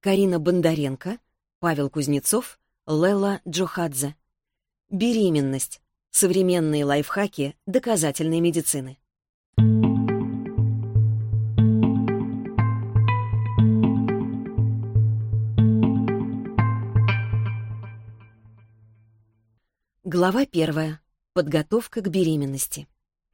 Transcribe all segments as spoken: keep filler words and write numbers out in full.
Карина Бондаренко, Павел Кузнецов, Лела Джохадзе. Беременность. Современные лайфхаки доказательной медицины. Глава первая. Подготовка к беременности.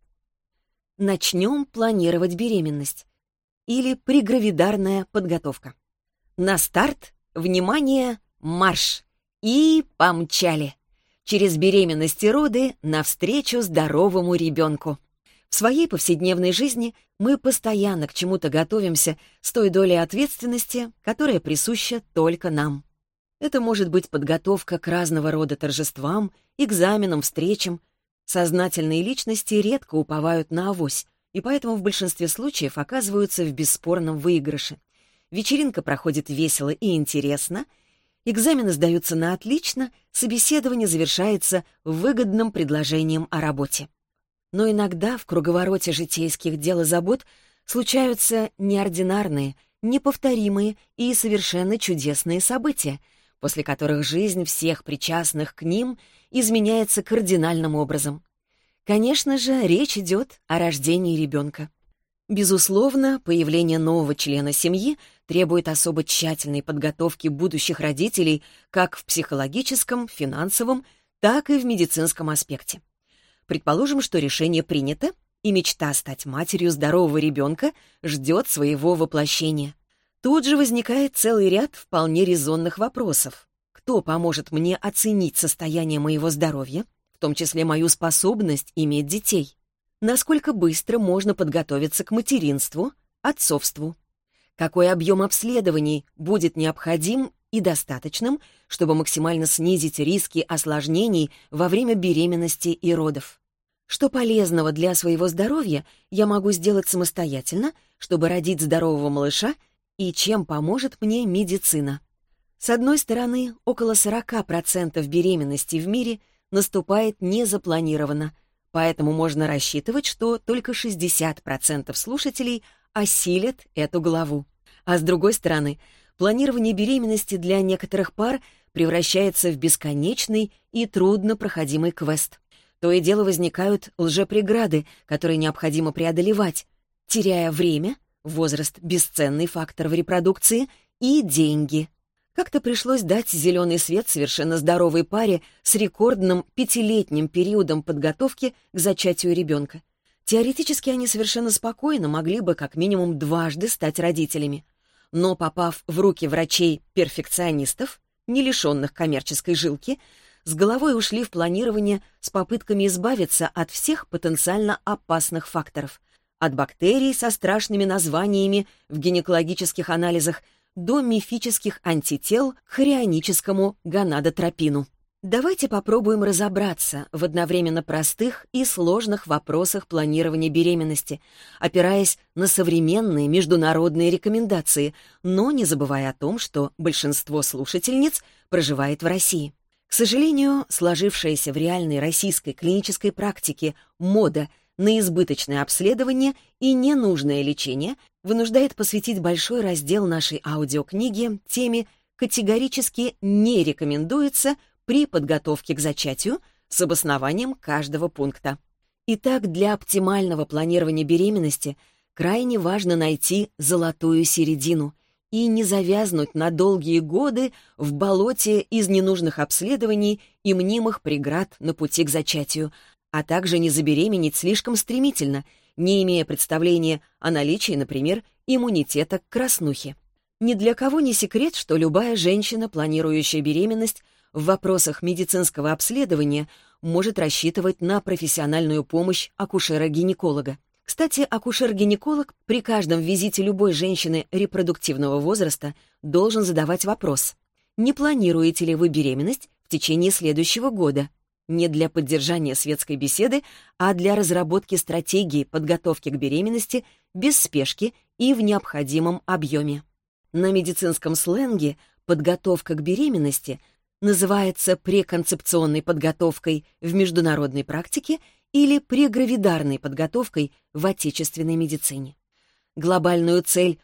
Начнем планировать беременность. Или прегравидарная подготовка. На старт, внимание, марш! И помчали! Через беременность и роды навстречу здоровому ребенку. В своей повседневной жизни мы постоянно к чему-то готовимся с той долей ответственности, которая присуща только нам. Это может быть подготовка к разного рода торжествам, экзаменам, встречам. Сознательные личности редко уповают на авось, и поэтому в большинстве случаев оказываются в бесспорном выигрыше. Вечеринка проходит весело и интересно, экзамены сдаются на отлично, собеседование завершается выгодным предложением о работе. Но иногда в круговороте житейских дел и забот случаются неординарные, неповторимые и совершенно чудесные события, после которых жизнь всех причастных к ним изменяется кардинальным образом. Конечно же, речь идет о рождении ребенка. Безусловно, появление нового члена семьи требует особо тщательной подготовки будущих родителей как в психологическом, финансовом, так и в медицинском аспекте. Предположим, что решение принято, и мечта стать матерью здорового ребенка ждет своего воплощения. Тут же возникает целый ряд вполне резонных вопросов. Кто поможет мне оценить состояние моего здоровья, в том числе мою способность иметь детей? Насколько быстро можно подготовиться к материнству, отцовству? Какой объем обследований будет необходим и достаточным, чтобы максимально снизить риски осложнений во время беременности и родов? Что полезного для своего здоровья я могу сделать самостоятельно, чтобы родить здорового малыша, и чем поможет мне медицина? С одной стороны, около сорок процентов беременностей в мире наступает незапланированно, поэтому можно рассчитывать, что только шестьдесят процентов слушателей осилят эту главу. А с другой стороны, планирование беременности для некоторых пар превращается в бесконечный и труднопроходимый квест. То и дело возникают лжепреграды, которые необходимо преодолевать, теряя время, возраст — бесценный фактор в репродукции, и деньги. Как-то пришлось дать зеленый свет совершенно здоровой паре с рекордным пятилетним периодом подготовки к зачатию ребенка. Теоретически они совершенно спокойно могли бы как минимум дважды стать родителями. Но, попав в руки врачей-перфекционистов, не лишенных коммерческой жилки, с головой ушли в планирование с попытками избавиться от всех потенциально опасных факторов. От бактерий со страшными названиями в гинекологических анализах до мифических антител к хорионическому гонадотропину. Давайте попробуем разобраться в одновременно простых и сложных вопросах планирования беременности, опираясь на современные международные рекомендации, но не забывая о том, что большинство слушательниц проживает в России. К сожалению, сложившаяся в реальной российской клинической практике мода на избыточное обследование и ненужное лечение вынуждает посвятить большой раздел нашей аудиокниги теме «Категорически не рекомендуется при подготовке к зачатию» с обоснованием каждого пункта. Итак, для оптимального планирования беременности крайне важно найти золотую середину и не завязнуть на долгие годы в болоте из ненужных обследований и мнимых преград на пути к зачатию, а также не забеременеть слишком стремительно, не имея представления о наличии, например, иммунитета к краснухе. Ни для кого не секрет, что любая женщина, планирующая беременность, в вопросах медицинского обследования может рассчитывать на профессиональную помощь акушера-гинеколога. Кстати, акушер-гинеколог при каждом визите любой женщины репродуктивного возраста должен задавать вопрос: не планируете ли вы беременность в течение следующего года? Не для поддержания светской беседы, а для разработки стратегии подготовки к беременности без спешки и в необходимом объеме. На медицинском сленге подготовка к беременности называется преконцепционной подготовкой в международной практике или прегравидарной подготовкой в отечественной медицине. Глобальную цель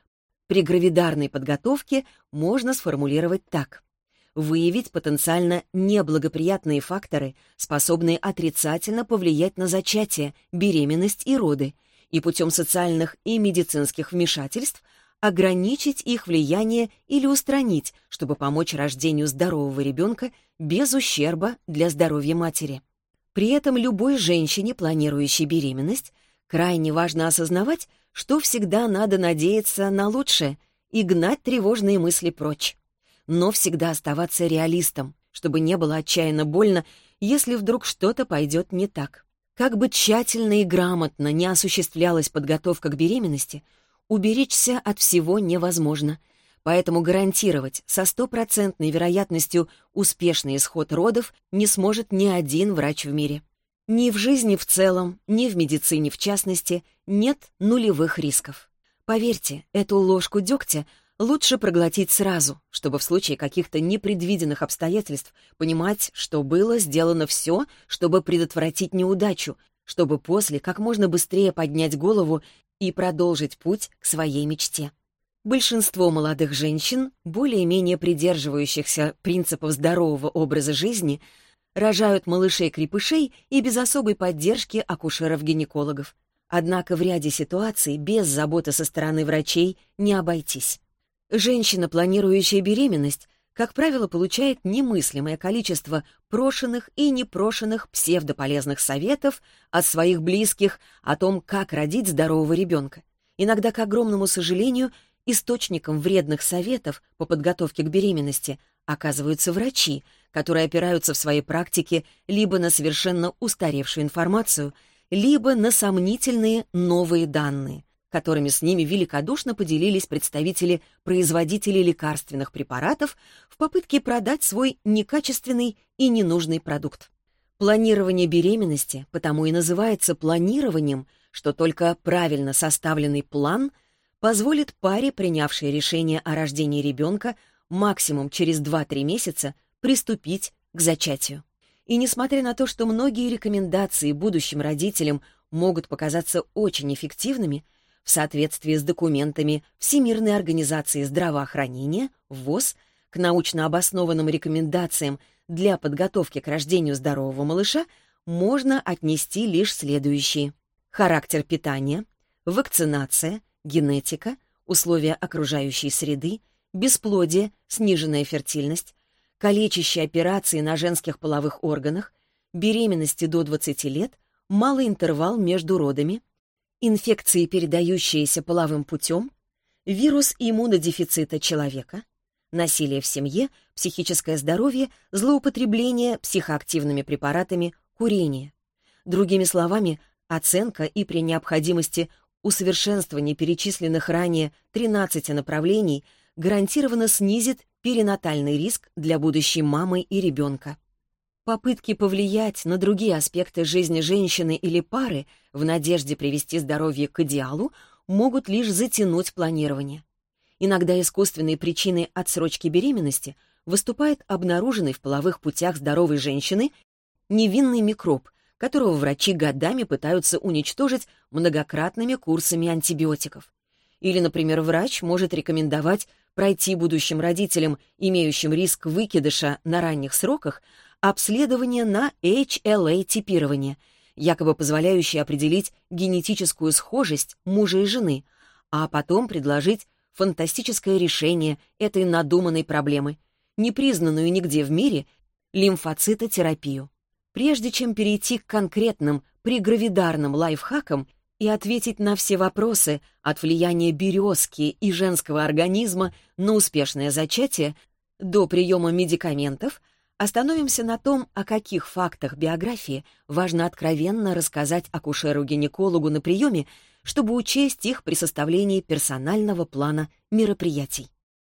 При гравидарной подготовке можно сформулировать так. Выявить потенциально неблагоприятные факторы, способные отрицательно повлиять на зачатие, беременность и роды, и путем социальных и медицинских вмешательств ограничить их влияние или устранить, чтобы помочь рождению здорового ребенка без ущерба для здоровья матери. При этом любой женщине, планирующей беременность, крайне важно осознавать, что всегда надо надеяться на лучшее и гнать тревожные мысли прочь. Но всегда оставаться реалистом, чтобы не было отчаянно больно, если вдруг что-то пойдет не так. Как бы тщательно и грамотно не осуществлялась подготовка к беременности, уберечься от всего невозможно, поэтому гарантировать со стопроцентной вероятностью успешный исход родов не сможет ни один врач в мире. Ни в жизни в целом, ни в медицине в частности нет нулевых рисков. Поверьте, эту ложку дегтя лучше проглотить сразу, чтобы в случае каких-то непредвиденных обстоятельств понимать, что было сделано все, чтобы предотвратить неудачу, чтобы после как можно быстрее поднять голову и продолжить путь к своей мечте. Большинство молодых женщин, более-менее придерживающихся принципов здорового образа жизни, рожают малышей-крепышей и без особой поддержки акушеров-гинекологов. Однако в ряде ситуаций без заботы со стороны врачей не обойтись. Женщина, планирующая беременность, как правило, получает немыслимое количество прошенных и непрошенных псевдополезных советов от своих близких о том, как родить здорового ребенка. Иногда, к огромному сожалению, источником вредных советов по подготовке к беременности оказываются врачи, которые опираются в своей практике либо на совершенно устаревшую информацию, либо на сомнительные новые данные, которыми с ними великодушно поделились представители производителей лекарственных препаратов в попытке продать свой некачественный и ненужный продукт. Планирование беременности потому и называется планированием, что только правильно составленный план позволит паре, принявшей решение о рождении ребенка, максимум через два-три месяца приступить к зачатию. И несмотря на то, что многие рекомендации будущим родителям могут показаться очень эффективными, в соответствии с документами Всемирной организации здравоохранения, ВОЗ, к научно обоснованным рекомендациям для подготовки к рождению здорового малыша можно отнести лишь следующие: характер питания, вакцинация, генетика, условия окружающей среды, бесплодие, сниженная фертильность, калечащие операции на женских половых органах, беременности до двадцати лет, малый интервал между родами, инфекции, передающиеся половым путем, вирус иммунодефицита человека, насилие в семье, психическое здоровье, злоупотребление психоактивными препаратами, курение. Другими словами, оценка и при необходимости усовершенствование перечисленных ранее тринадцати направлений гарантированно снизит перинатальный риск для будущей мамы и ребенка. Попытки повлиять на другие аспекты жизни женщины или пары в надежде привести здоровье к идеалу могут лишь затянуть планирование. Иногда искусственной причиной отсрочки беременности выступает обнаруженный в половых путях здоровой женщины невинный микроб, которого врачи годами пытаются уничтожить многократными курсами антибиотиков. Или, например, врач может рекомендовать пройти будущим родителям, имеющим риск выкидыша на ранних сроках, обследование на эйч эл эй-типирование, якобы позволяющее определить генетическую схожесть мужа и жены, а потом предложить фантастическое решение этой надуманной проблемы, непризнанную нигде в мире лимфоцитотерапию. Прежде чем перейти к конкретным пригравидарным лайфхакам и ответить на все вопросы от влияния березки и женского организма на успешное зачатие до приема медикаментов, остановимся на том, о каких фактах биографии важно откровенно рассказать акушеру-гинекологу на приеме, чтобы учесть их при составлении персонального плана мероприятий.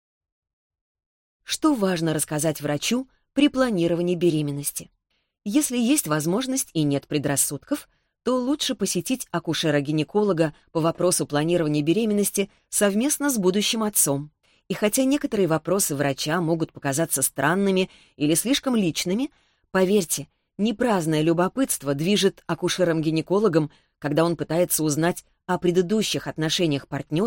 Что важно рассказать врачу при планировании беременности? Если есть возможность и нет предрассудков, то лучше посетить акушера-гинеколога по вопросу планирования беременности совместно с будущим отцом. И хотя некоторые вопросы врача могут показаться странными или слишком личными, поверьте, непраздное любопытство движет акушером-гинекологом, когда он пытается узнать о предыдущих отношениях партнера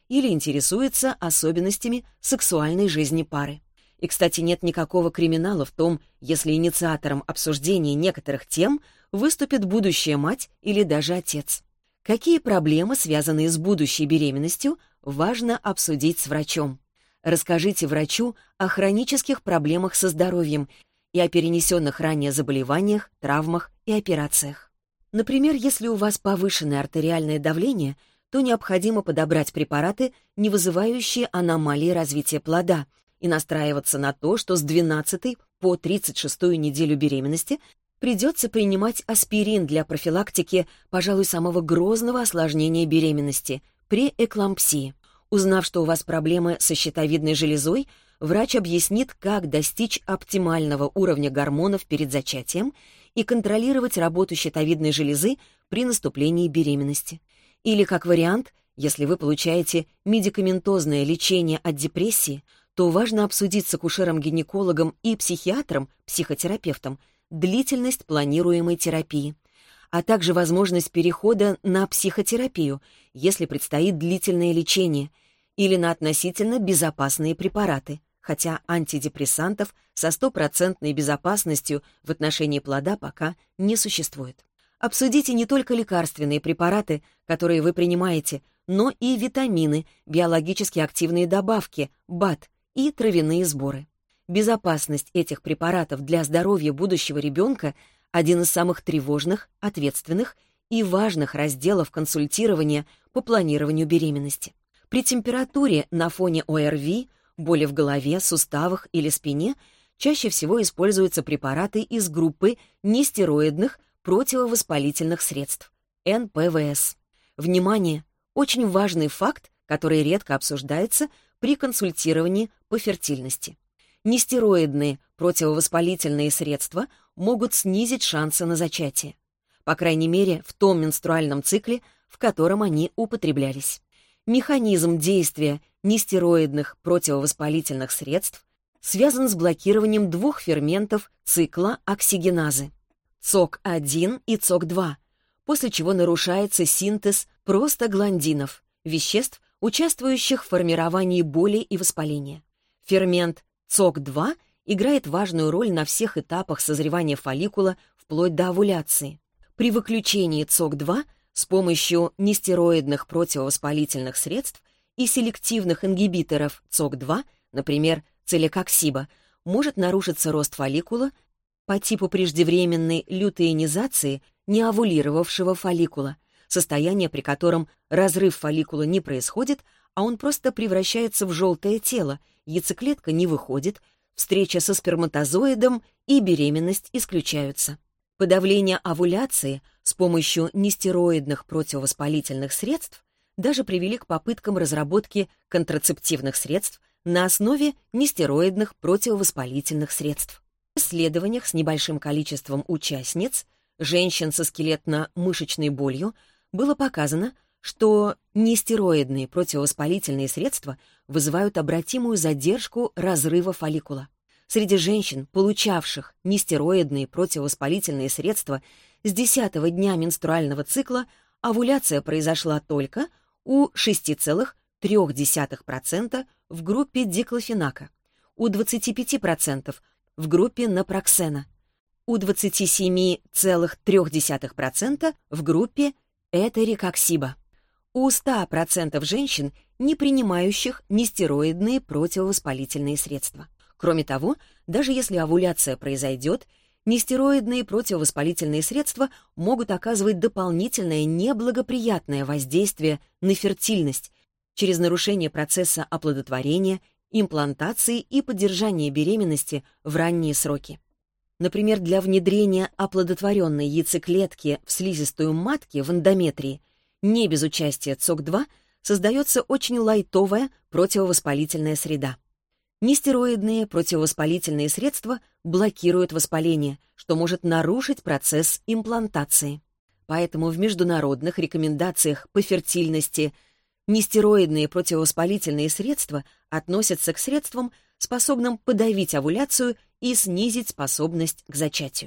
или интересуется особенностями сексуальной жизни пары. И, кстати, нет никакого криминала в том, если инициатором обсуждения некоторых тем выступит будущая мать или даже отец. Какие проблемы, связанные с будущей беременностью, важно обсудить с врачом. Расскажите врачу о хронических проблемах со здоровьем и о перенесенных ранее заболеваниях, травмах и операциях. Например, если у вас повышенное артериальное давление, то необходимо подобрать препараты, не вызывающие аномалии развития плода, и настраиваться на то, что с двенадцатой по тридцать шестую неделю беременности придется принимать аспирин для профилактики, пожалуй, самого грозного осложнения беременности – преэклампсии. Узнав, что у вас проблемы со щитовидной железой, врач объяснит, как достичь оптимального уровня гормонов перед зачатием и контролировать работу щитовидной железы при наступлении беременности. Или, как вариант, если вы получаете медикаментозное лечение от депрессии, то важно обсудить с акушером-гинекологом и психиатром, психотерапевтом, длительность планируемой терапии, а также возможность перехода на психотерапию, если предстоит длительное лечение, или на относительно безопасные препараты, хотя антидепрессантов со стопроцентной безопасностью в отношении плода пока не существует. Обсудите не только лекарственные препараты, которые вы принимаете, но и витамины, биологически активные добавки, БАД, и травяные сборы. Безопасность этих препаратов для здоровья будущего ребенка – один из самых тревожных, ответственных и важных разделов консультирования по планированию беременности. При температуре на фоне ОРВИ, боли в голове, суставах или спине чаще всего используются препараты из группы нестероидных противовоспалительных средств – эн пэ вэ эс. Внимание! Очень важный факт, который редко обсуждается при консультировании по фертильности. Нестероидные противовоспалительные средства могут снизить шансы на зачатие, по крайней мере, в том менструальном цикле, в котором они употреблялись. Механизм действия нестероидных противовоспалительных средств связан с блокированием двух ферментов цикла оксигеназы – цок один и цок два, после чего нарушается синтез простагландинов, веществ, участвующих в формировании боли и воспаления. Фермент цок два играет важную роль на всех этапах созревания фолликула вплоть до овуляции. При выключении цок два с помощью нестероидных противовоспалительных средств и селективных ингибиторов цок два, например, целекоксиба, может нарушиться рост фолликула по типу преждевременной лютеинизации неовулировавшего фолликула, состояние, при котором разрыв фолликула не происходит, а он просто превращается в желтое тело, яйцеклетка не выходит, встреча со сперматозоидом и беременность исключаются. Подавление овуляции с помощью нестероидных противовоспалительных средств даже привели к попыткам разработки контрацептивных средств на основе нестероидных противовоспалительных средств. В исследованиях с небольшим количеством участниц, женщин со скелетно-мышечной болью, было показано, что нестероидные противовоспалительные средства вызывают обратимую задержку разрыва фолликула. Среди женщин, получавших нестероидные противовоспалительные средства с десятого дня менструального цикла, овуляция произошла только у шесть целых три десятых процента в группе диклофенака, у двадцати пяти процентов в группе напроксена, у двадцати семи целых трёх десятых процента в группе этерикоксиба, у ста процентов женщин, не принимающих нестероидные противовоспалительные средства. Кроме того, даже если овуляция произойдет, нестероидные противовоспалительные средства могут оказывать дополнительное неблагоприятное воздействие на фертильность через нарушение процесса оплодотворения, имплантации и поддержания беременности в ранние сроки. Например, для внедрения оплодотворенной яйцеклетки в слизистую матки в эндометрии не без участия цок два создается очень лайтовая противовоспалительная среда. Нестероидные противовоспалительные средства блокируют воспаление, что может нарушить процесс имплантации. Поэтому в международных рекомендациях по фертильности нестероидные противовоспалительные средства относятся к средствам, способным подавить овуляцию и снизить способность к зачатию.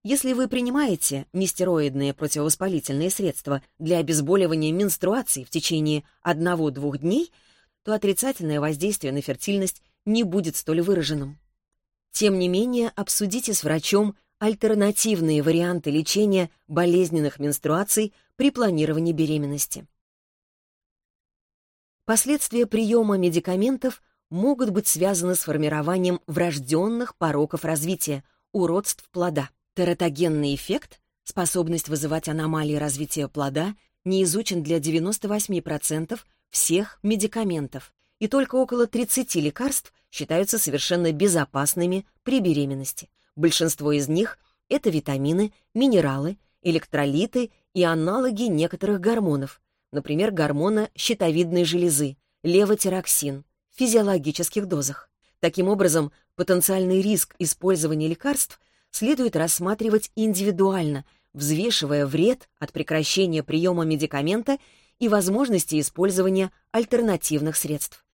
Если вы принимаете нестероидные противовоспалительные средства для обезболивания менструаций в течение одного-двух дней, то отрицательное воздействие на фертильность не будет столь выраженным. Тем не менее, обсудите с врачом альтернативные варианты лечения болезненных менструаций при планировании беременности. Последствия приема медикаментов могут быть связаны с формированием врожденных пороков развития, уродств плода. Тератогенный эффект, способность вызывать аномалии развития плода, не изучен для девяноста восьми процентов всех медикаментов, и только около тридцати лекарств считаются совершенно безопасными при беременности. Большинство из них — это витамины, минералы, электролиты и аналоги некоторых гормонов, например, гормона щитовидной железы, левотироксин, в физиологических дозах. Таким образом, потенциальный риск использования лекарств следует рассматривать индивидуально, взвешивая вред от прекращения приема медикамента и возможности использования альтернативных средств.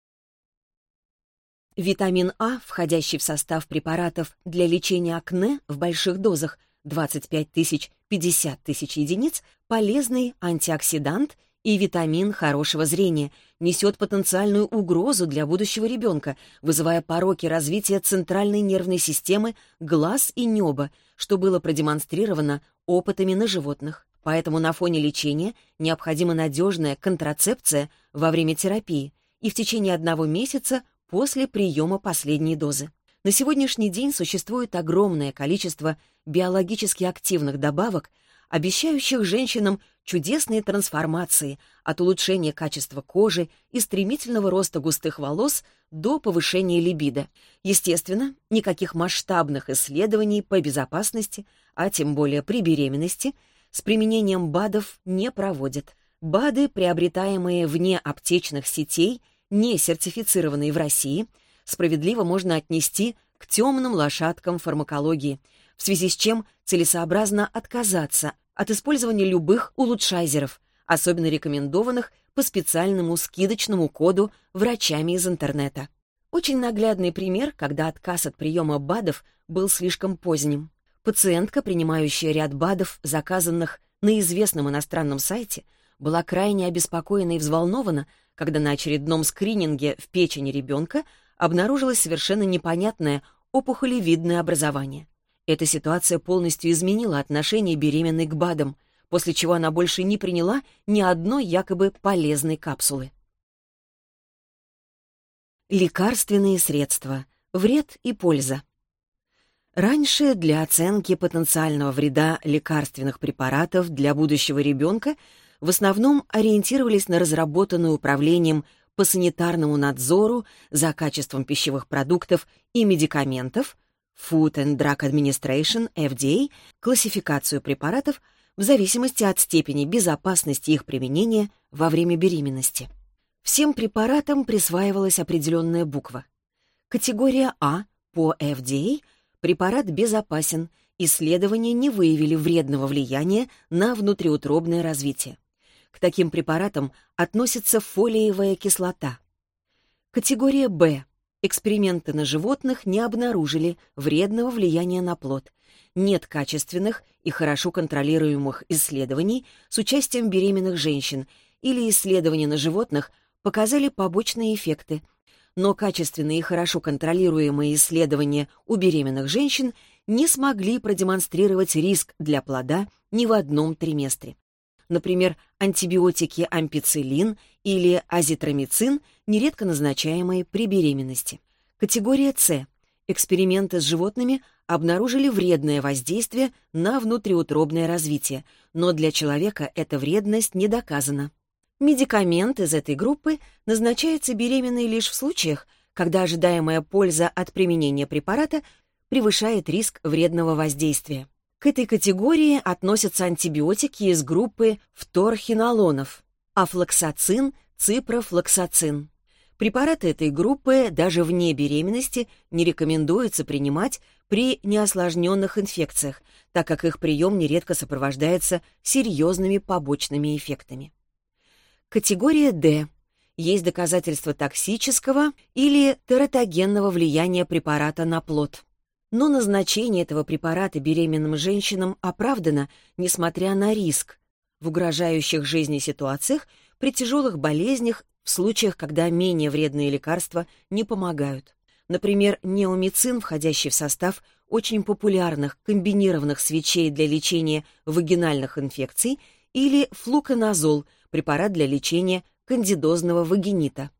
Витамин А, входящий в состав препаратов для лечения акне в больших дозах двадцать пять тысяч — пятьдесят тысяч единиц, полезный антиоксидант и витамин хорошего зрения, несет потенциальную угрозу для будущего ребенка, вызывая пороки развития центральной нервной системы, глаз и неба, что было продемонстрировано опытами на животных. Поэтому на фоне лечения необходима надежная контрацепция во время терапии и в течение одного месяца после приема последней дозы. На сегодняшний день существует огромное количество биологически активных добавок, обещающих женщинам чудесные трансформации от улучшения качества кожи и стремительного роста густых волос до повышения либидо. Естественно, никаких масштабных исследований по безопасности, а тем более при беременности, с применением БАДов не проводят. БАДы, приобретаемые вне аптечных сетей, не сертифицированные в России, справедливо можно отнести к темным лошадкам фармакологии, в связи с чем целесообразно отказаться от использования любых улучшайзеров, особенно рекомендованных по специальному скидочному коду врачами из интернета. Очень наглядный пример, когда отказ от приема БАДов был слишком поздним. Пациентка, принимающая ряд БАДов, заказанных на известном иностранном сайте, была крайне обеспокоена и взволнована, когда на очередном скрининге в печени ребенка обнаружилось совершенно непонятное опухолевидное образование. Эта ситуация полностью изменила отношение беременной к БАДам, после чего она больше не приняла ни одной якобы полезной капсулы. Лекарственные средства. Вред и польза. Раньше для оценки потенциального вреда лекарственных препаратов для будущего ребенка в основном ориентировались на разработанную управлением по санитарному надзору за качеством пищевых продуктов и медикаментов Food and Drug Administration, эф ди эй, классификацию препаратов в зависимости от степени безопасности их применения во время беременности. Всем препаратам присваивалась определенная буква. Категория А по эф ди эй — препарат безопасен, исследования не выявили вредного влияния на внутриутробное развитие. К таким препаратам относится фолиевая кислота. Категория Б. Эксперименты на животных не обнаружили вредного влияния на плод. Нет качественных и хорошо контролируемых исследований с участием беременных женщин или исследования на животных показали побочные эффекты. Но качественные и хорошо контролируемые исследования у беременных женщин не смогли продемонстрировать риск для плода ни в одном триместре. Например, антибиотики ампицилин или азитромицин, нередко назначаемые при беременности. Категория С. Эксперименты с животными обнаружили вредное воздействие на внутриутробное развитие, но для человека эта вредность не доказана. Медикамент из этой группы назначается беременной лишь в случаях, когда ожидаемая польза от применения препарата превышает риск вредного воздействия. К этой категории относятся антибиотики из группы фторхинолонов – афлоксацин, ципрофлоксацин. Препараты этой группы даже вне беременности не рекомендуется принимать при неосложненных инфекциях, так как их прием нередко сопровождается серьезными побочными эффектами. Категория Д. Есть доказательства токсического или тератогенного влияния препарата на плод. Но назначение этого препарата беременным женщинам оправдано, несмотря на риск, в угрожающих жизни ситуациях, при тяжелых болезнях, в случаях, когда менее вредные лекарства не помогают. Например, неомицин, входящий в состав очень популярных комбинированных свечей для лечения вагинальных инфекций, или флуконазол, препарат для лечения кандидозного вагинита.